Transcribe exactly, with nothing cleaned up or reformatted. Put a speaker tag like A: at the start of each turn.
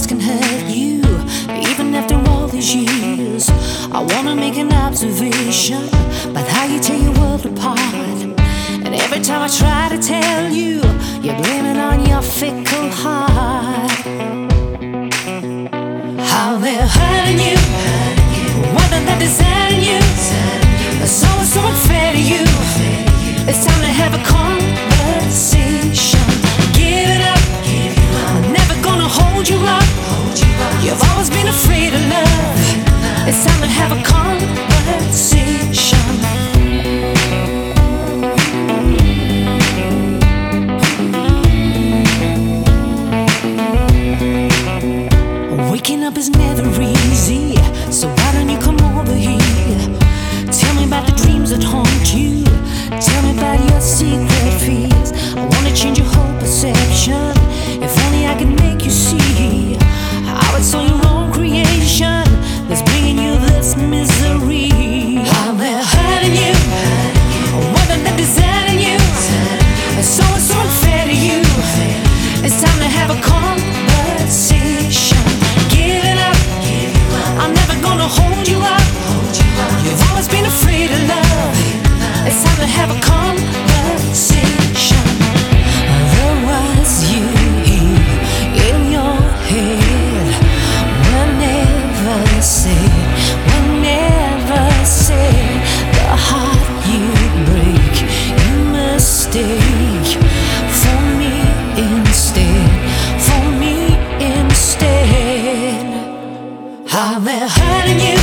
A: can hurt you, even after all these years. I wanna make an observation about how you tear your world apart. And every time I try to tell you, you blame it on your fickle heart. How they're hurting you, whether they're deserting you, it's always so unfair to you. It's time to have a conversation. Give it up, I'm never gonna hold you up. You've always been afraid of love. It's time to have a conversation. Waking up is never easy, so why don't you come over here? Tell me about the dreams that haunt you. Tell me about your secret fears. I wanna change your whole perception. If only I could make you see how it's all your own creation that's bringing you this misery. How they're hurting you, whether they're deserting you, it's always so unfair to you. It's time to have a conversation. Give it up, I'm never gonna hold you up. You've always been afraid of love. It's time to have a conversation. The words you hear in your head were never said, were never said. The heart you break, you mistake for me instead, for me instead. How they're hurting you,